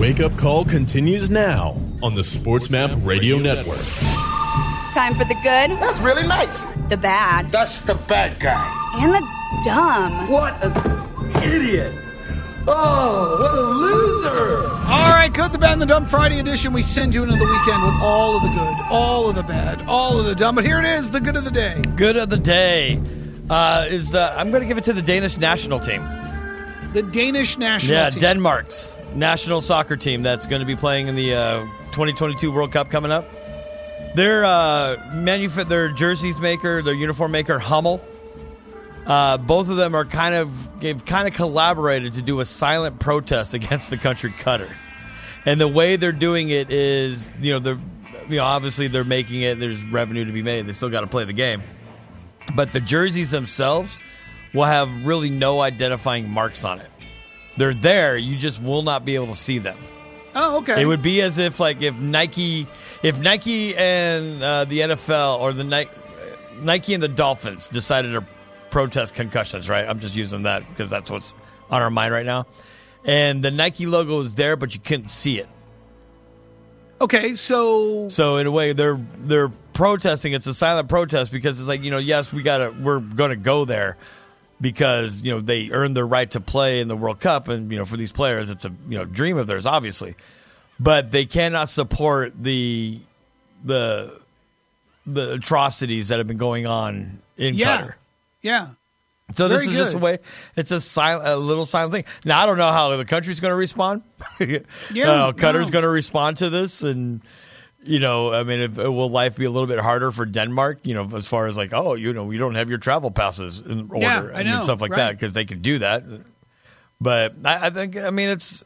Wake Up Call continues now on the SportsMap Radio Network. Time for the good. That's really nice. The bad. That's the bad guy. And the dumb. What an idiot. Oh, what a loser. All right, Good, the Bad, and the Dumb Friday edition. We send you into the weekend with all of the good, all of the bad, all of the dumb. But here it is, the good of the day. Good of the day I'm going to give it to the Danish national team. The Danish national team. Yeah, Denmark's national soccer team that's going to be playing in the 2022 World Cup coming up. Their their jerseys maker, their uniform maker, Hummel. Both of them are kind of collaborated to do a silent protest against the country Qatar, and the way they're doing it is, obviously they're making it. There's revenue to be made. They still got to play the game, but the jerseys themselves will have really no identifying marks on it. They're there. You just will not be able to see them. Oh, okay. It would be as if Nike and the NFL or the Nike and the Dolphins decided to protest concussions, right? I'm just using that because that's what's on our mind right now. And the Nike logo is there, but you couldn't see it. Okay, so in a way, they're protesting. It's a silent protest because it's like, yes, we're going to go there because they earned their right to play in the World Cup, and for these players, it's a dream of theirs, obviously. But they cannot support the atrocities that have been going on in Qatar. Yeah. So this is just a way. It's a little silent thing. Now I don't know how the country's going to respond. Qatar's going to respond to this, and will life be a little bit harder for Denmark? As far as you don't have your travel passes in order, I stuff like that, because they can do that. But I think it's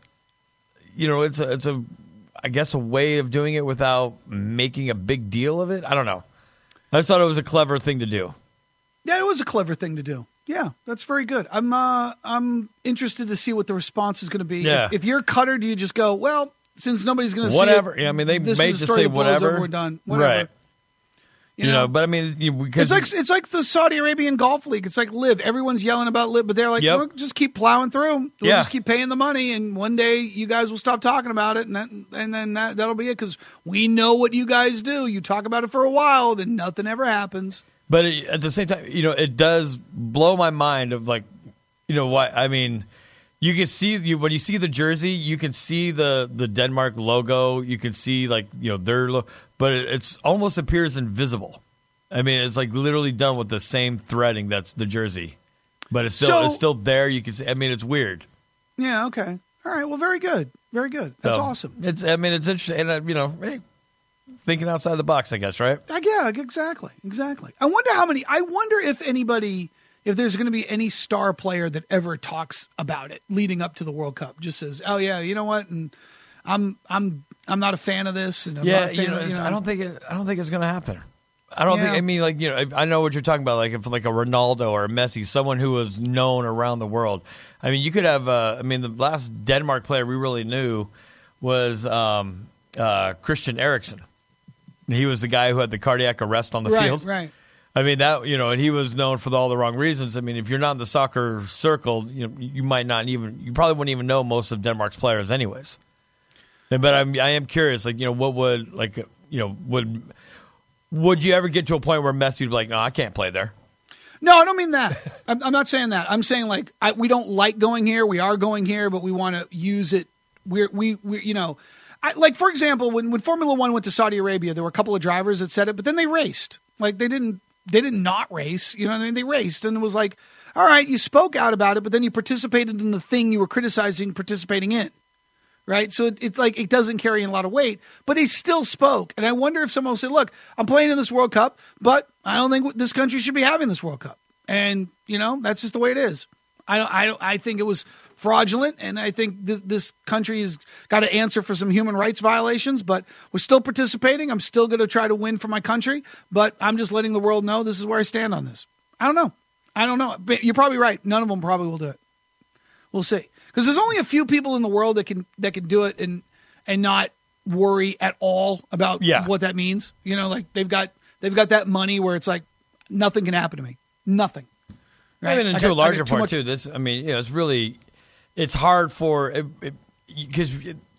it's a way of doing it without making a big deal of it. I don't know. I just thought it was a clever thing to do. Yeah, it was a clever thing to do. Yeah, that's very good. I'm interested to see what the response is going to be. Yeah. If you're Qatar, do you just go, well, since nobody's going to see whatever? it, Yeah, they this may is a just story say that blows whatever. over, we're done. Whatever. Right. But because it's like the Saudi Arabian Golf League. It's like LIV. Everyone's yelling about LIV, but they're like, Yep. Look, just keep plowing through. We'll Yeah. just keep paying the money, and one day you guys will stop talking about it, and then that'll be it, because we know what you guys do. You talk about it for a while, then nothing ever happens. But at the same time, it does blow my mind of why. I mean, you can see when you see the jersey, you can see the Denmark logo. You can see their logo, but it's almost appears invisible. I mean, it's literally done with the same threading that's the jersey, but it's still there. You can see. I mean, it's weird. Yeah. Okay. All right. Well, very good. Very good. That's awesome. It's interesting, and hey, thinking outside the box, I guess, right? Yeah, exactly. I wonder if there's going to be any star player that ever talks about it leading up to the World Cup. Just says, "Oh yeah, you know what?" And I'm not a fan of this. And I'm not a fan of, I don't think it's going to happen. I don't think. I mean, I know what you're talking about. If a Ronaldo or a Messi, someone who was known around the world. I mean, you could have. The last Denmark player we really knew was Christian Eriksen. He was the guy who had the cardiac arrest on the field. Right. I mean, and he was known for all the wrong reasons. I mean, if you're not in the soccer circle, you probably wouldn't even know most of Denmark's players anyways. But I am curious, what would you ever get to a point where Messi would be like, no, I can't play there? No, I don't mean that. I'm not saying that. I'm saying we don't like going here. We are going here, but we want to use it. For example, when Formula One went to Saudi Arabia, there were a couple of drivers that said it, but then they raced. They didn't not race. You know what I mean? They raced, and it was like, all right, you spoke out about it, but then you participated in the thing you were criticizing participating in. Right? So it doesn't carry a lot of weight, but they still spoke. And I wonder if someone will say, look, I'm playing in this World Cup, but I don't think this country should be having this World Cup. And, that's just the way it is. I think it was fraudulent, and I think this country has got to answer for some human rights violations, but we're still participating. I'm still going to try to win for my country, but I'm just letting the world know this is where I stand on this. I don't know. But you're probably right. None of them probably will do it. We'll see. Because there's only a few people in the world that can do it and not worry at all about what that means. They've got that money where it's like nothing can happen to me. Nothing. Right? I mean, to a larger part too. It's really, it's hard for because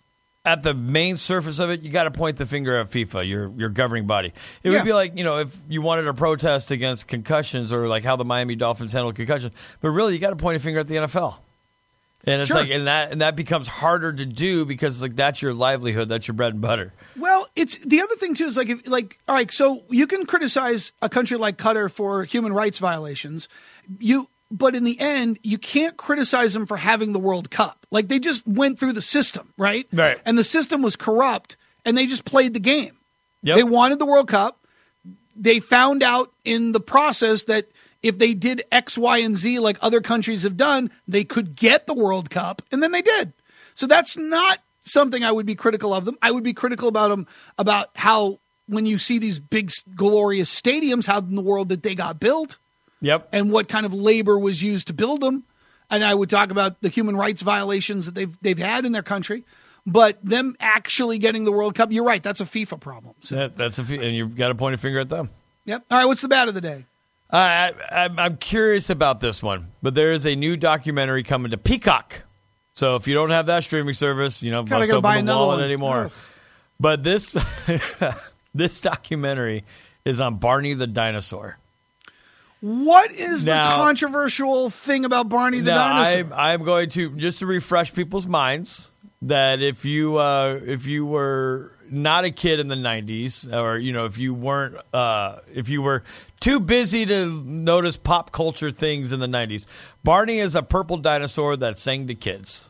at the main surface of it, you got to point the finger at FIFA, your governing body. It would be like, if you wanted a protest against concussions or like how the Miami Dolphins handle concussions, but really you got to point a finger at the NFL. And it's like, and that becomes harder to do because like that's your livelihood, that's your bread and butter. Well, it's the other thing too is all right, so you can criticize a country like Qatar for human rights violations, but in the end, you can't criticize them for having the World Cup. Like they just went through the system, right? Right. And the system was corrupt, and they just played the game. Yep. They wanted the World Cup. They found out in the process that if they did X, Y, and Z like other countries have done, they could get the World Cup, and then they did. So that's not something I would be critical of them. I would be critical about them, about how when you see these big, glorious stadiums, how in the world that they got built, and what kind of labor was used to build them. And I would talk about the human rights violations that they've had in their country. But them actually getting the World Cup, you're right, that's a FIFA problem. So. And you've got to point a finger at them. Yep. All right, what's the bad of the day? I'm curious about this one, but there is a new documentary coming to Peacock. So if you don't have that streaming service, must open the wallet anymore. Ugh. But this this documentary is on Barney the dinosaur. What is the controversial thing about Barney the dinosaur? I'm going to just to refresh people's minds that if you were not a kid in the 90s, or if you were too busy to notice pop culture things in the 90s, Barney is a purple dinosaur that sang to kids.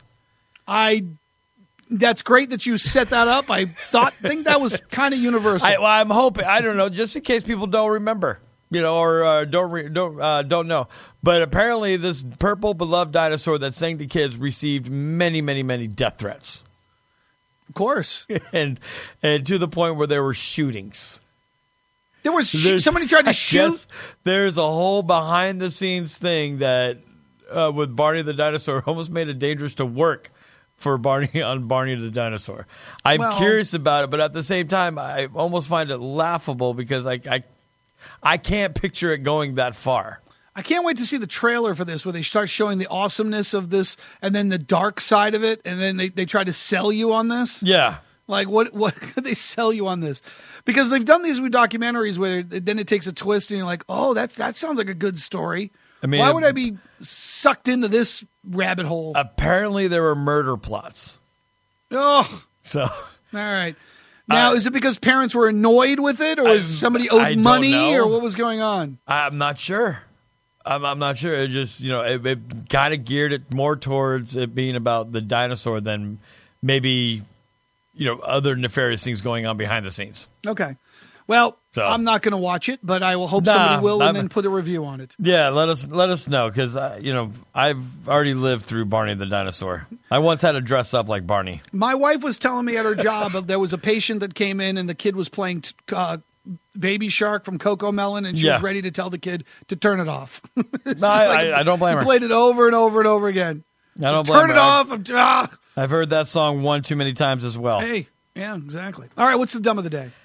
That's great that you set that up. I think that was kind of universal. I'm hoping. I don't know, just in case people don't remember, or don't know. But apparently, this purple beloved dinosaur that sang to kids received many, many, many death threats. Of course, and to the point where there were shootings. There was somebody tried to shoot. There's a whole behind the scenes thing that with Barney the dinosaur almost made it dangerous to work for Barney the dinosaur. I'm curious about it, but at the same time, I almost find it laughable because I can't picture it going that far. I can't wait to see the trailer for this where they start showing the awesomeness of this and then the dark side of it, and then they try to sell you on this. Yeah. Like, what could they sell you on this? Because they've done these documentaries where then it takes a twist and you're like, oh, that sounds like a good story. I mean, why would I be sucked into this rabbit hole? Apparently there were murder plots. Oh. So. All right. Now, is it because parents were annoyed with it, or is somebody owed money, or what was going on? I'm not sure. I'm not sure. It just, it kind of geared it more towards it being about the dinosaur than maybe, other nefarious things going on behind the scenes. Okay. Well, I'm not going to watch it, but I will hope somebody will and then put a review on it. Yeah, let us know, because, I've already lived through Barney the dinosaur. I once had to dress up like Barney. My wife was telling me at her job there was a patient that came in and the kid was playing Baby Shark from Coco Melon, and she was ready to tell the kid to turn it off. I don't blame her. He played it over and over and over again. I don't blame her. Turn it off. I've heard that song one too many times as well. Hey, yeah, exactly. All right, what's the dumb of the day?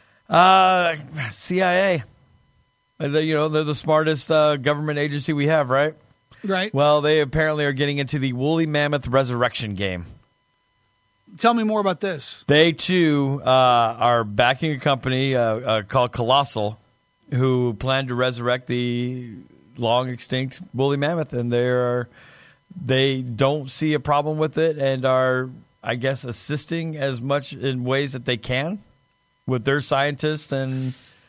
CIA. They're the smartest government agency we have, right? Right. Well, they apparently are getting into the woolly mammoth resurrection game. Tell me more about this. They, too, are backing a company called Colossal, who plan to resurrect the long-extinct woolly mammoth, and they don't see a problem with it and are, I guess, assisting as much in ways that they can with their scientists. And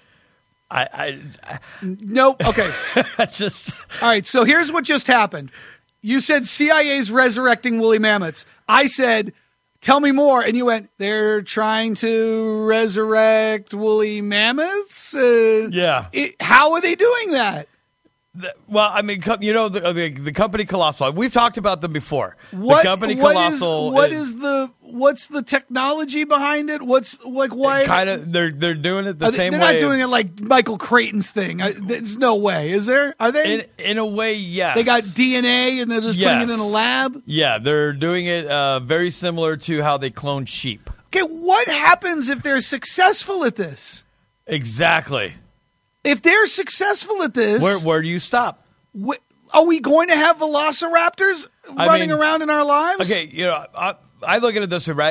Nope. Okay. All right, so here's what just happened. You said CIA's resurrecting woolly mammoths. I said, tell me more. And you went, they're trying to resurrect woolly mammoths? Yeah. How are they doing that? Well, I mean, the company Colossal. We've talked about them before. The company Colossal. What's the technology behind it? What's like why? Kind of, they're doing it the same way. They're not doing it like Michael Creighton's thing. There's no way. Is there? Are they? In a way, yes. They got DNA and they're just putting it in a lab. Yeah, they're doing it very similar to how they clone sheep. Okay, what happens if they're successful at this? Exactly. If they're successful at this, where do you stop? Are we going to have velociraptors running around in our lives? Okay, I look at it this way, right?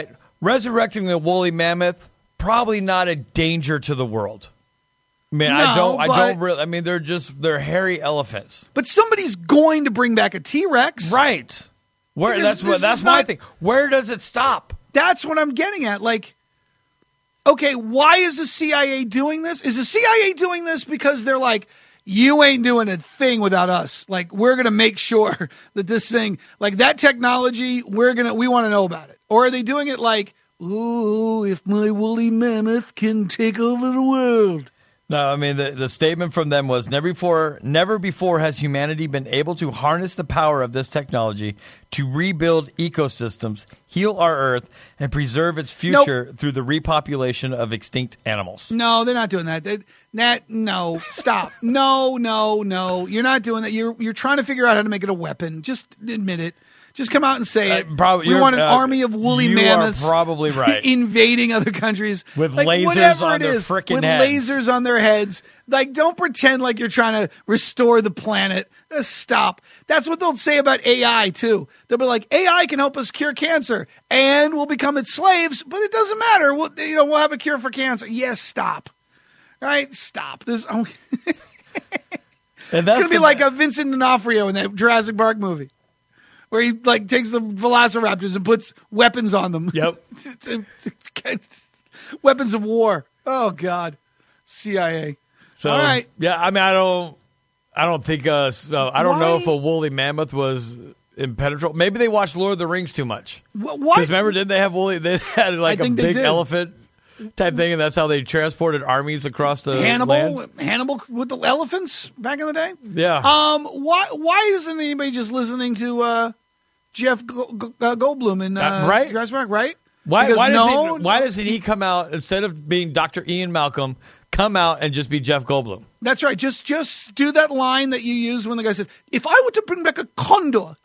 resurrecting a woolly mammoth, probably not a danger to the world. I mean, I don't really. I mean, they're hairy elephants. But somebody's going to bring back a T-Rex, right? Where that's my thing. Where does it stop? That's what I'm getting at. Like, okay, why is the CIA doing this? Is the CIA doing this because they're like, you ain't doing a thing without us. Like, we're going to make sure that this thing, like that technology, we want to know about it. Or are they doing it like, ooh, if my woolly mammoth can take over the world? No, I mean, the statement from them was, never before has humanity been able to harness the power of this technology to rebuild ecosystems, heal our Earth, and preserve its future through the repopulation of extinct animals. No, they're not doing that. No, stop. No. You're not doing that. You're trying to figure out how to make it a weapon. Just admit it. Just come out and say it. We want an army of woolly mammoths. You are probably right. Invading other countries. With lasers on their frickin' heads. With lasers on their heads. Like, don't pretend like you're trying to restore the planet. Stop. That's what they'll say about AI, too. They'll be like, AI can help us cure cancer, and we'll become its slaves, but it doesn't matter. We'll have a cure for cancer. Yes, stop. Right? Stop. It's going to be like a Vincent D'Onofrio in that Jurassic Park movie, where he like takes the velociraptors and puts weapons on them. Yep. Weapons of war. Oh, God. CIA. So, all right. Yeah, I mean, I don't think, I don't know if a woolly mammoth was impenetrable. Maybe they watched Lord of the Rings too much. What? Because remember, didn't they have woolly, they had like a big elephant type thing, and that's how they transported armies across the land? Hannibal with the elephants back in the day? Yeah. Why isn't anybody just listening to Jeff Goldblum in right? Jurassic Park, right? Why doesn't he come out, instead of being Dr. Ian Malcolm, come out and just be Jeff Goldblum? That's right. Just do that line that you used when the guy said, if I were to bring back a condor.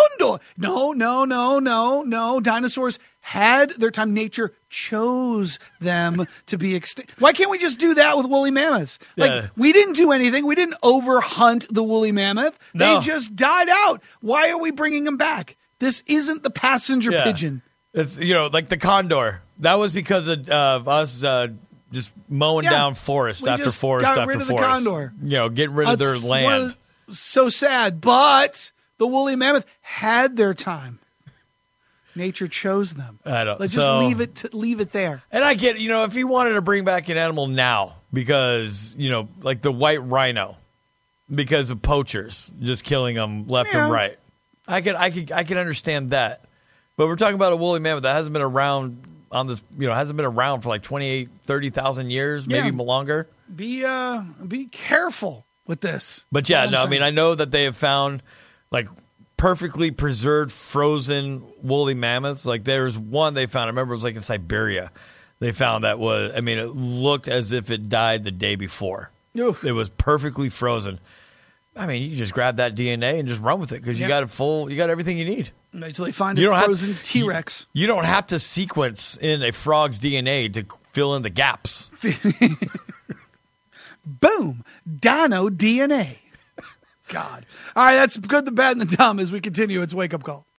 No. Dinosaurs had their time. Nature chose them to be extinct. Why can't we just do that with woolly mammoths? Like, we didn't do anything. We didn't overhunt the woolly mammoth. No. They just died out. Why are we bringing them back? This isn't the passenger pigeon. It's, like the condor. That was because of us just mowing down forest after forest after forest. The condor. Getting rid of their land. So sad. But the woolly mammoth had their time. Nature chose them. I don't. Let's just leave it there. And I get, if you wanted to bring back an animal now, because like the white rhino, because of poachers just killing them left and right, I can understand that. But we're talking about a woolly mammoth that hasn't been around on this, hasn't been around for like 28, 30,000 years, maybe longer. Be careful with this. But I mean, I know that they have found like perfectly preserved frozen woolly mammoths. Like there's one they found, I remember it was like in Siberia. They found that it looked as if it died the day before. Oof. It was perfectly frozen. I mean, you can just grab that DNA and just run with it because you got everything you need. Until they find a frozen T-Rex. You don't have to sequence in a frog's DNA to fill in the gaps. Boom. Dino DNA. God. All right, that's good, the bad, and the dumb as we continue. It's Wake Up Call.